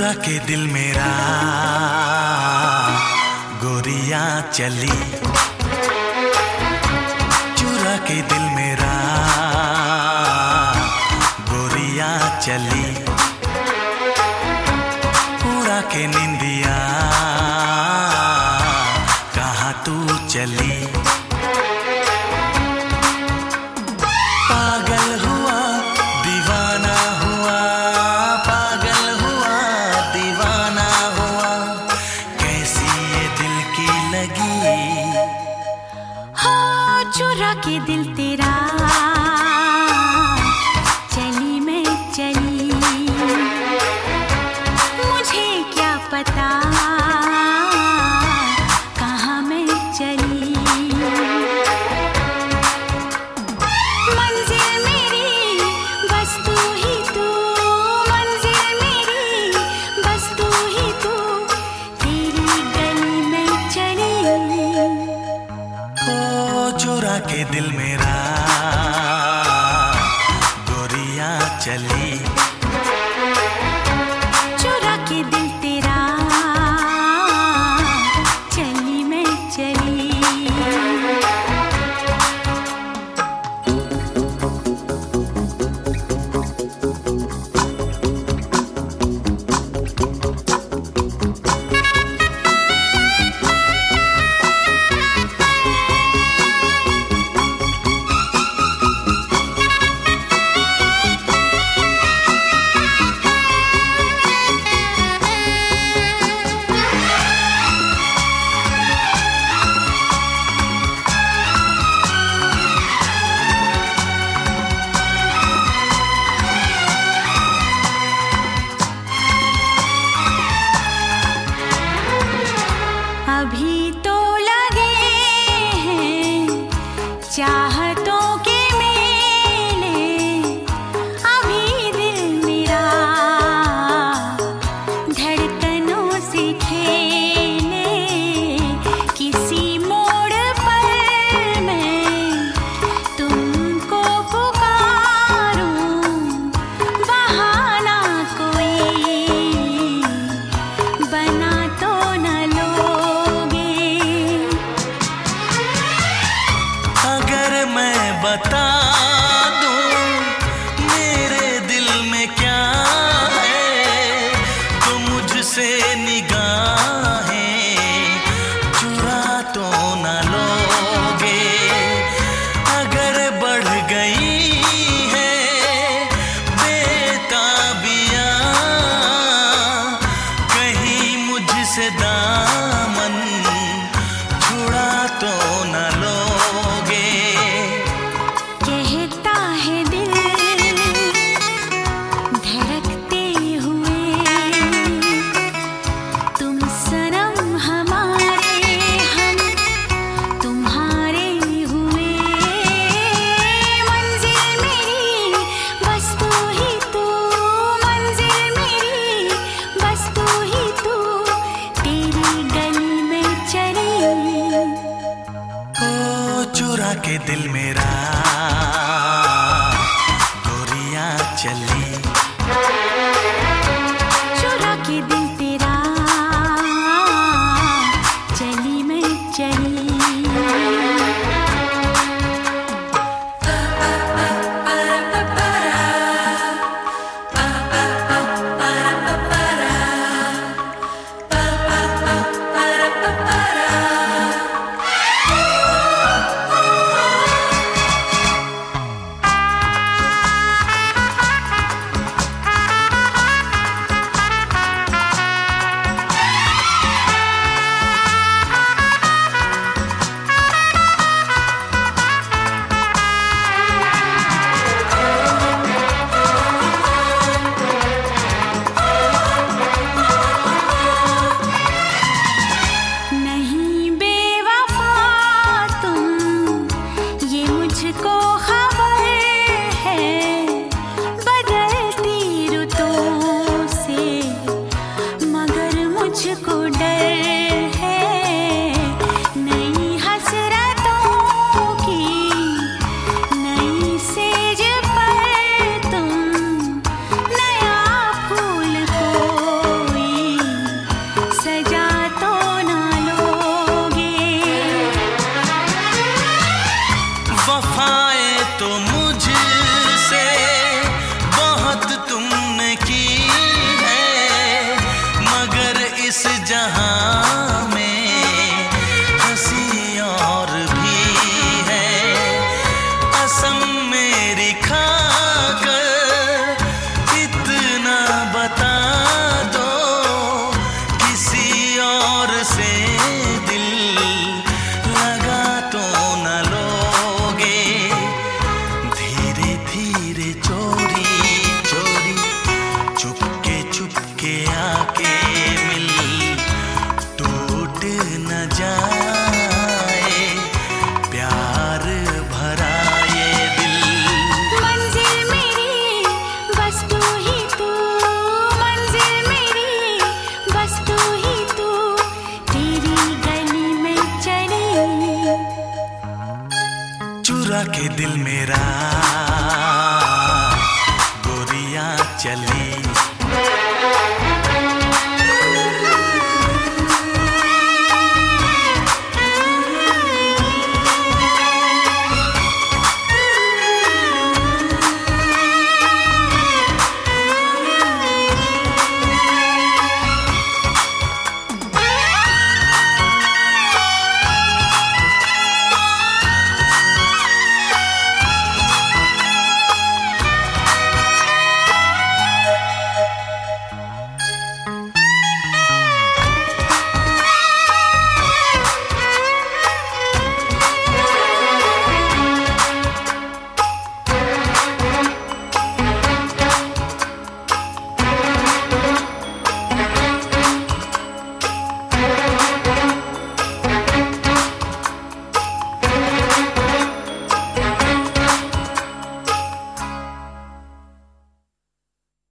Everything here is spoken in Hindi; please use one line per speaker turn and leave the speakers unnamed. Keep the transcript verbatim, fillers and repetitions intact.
चुरा के दिल मेरा गोरियां चली, चुरा के दिल मेरा गोरियां चली, उड़ा के निंदिया कहाँ तू चली। पागल हुआ दीवाना हुआ, पागल हुआ दीवाना हुआ, कैसी ये दिल की लगी।
हो चुरा के दिल तेरा चली मैं चली, मुझे क्या पता कहाँ मैं चली। मंजिल मेरी बस तू ही तू, मंजिल मेरी बस तू ही तू, तेरी गली में चली।
ओ चुरा के दिल मेरा गोरियां चली,
चुरा के दिल तेरा चली मैं चली। अभी तो लगे हैं चाहतों के मेले, अभी दिल मेरा धड़कनों से खेले, किसी मोड़ पर मैं तुमको पुकारूं, बहाना कोई बना तो न
बता दूं मेरे दिल में क्या है, तो मुझसे निगाहें चुरा तो न लोगे। अगर बढ़ गई है बेताबियां कहीं मुझसे दामन छुड़ा तो न लोगे।
कहता है दिल धड़कते हुए, तुम सनम हमारे हम तुम्हारे हुए। मंजिल मेरी बस तू ही तू, मंजिल मेरी बस तू ही तू, तेरी गली में चली।
ओ चुरा के दिल मेरा गोरियां चली,
चुरा के दिल तेरा चली मैं चली। कोई
दिल मेरा गोरियां चली।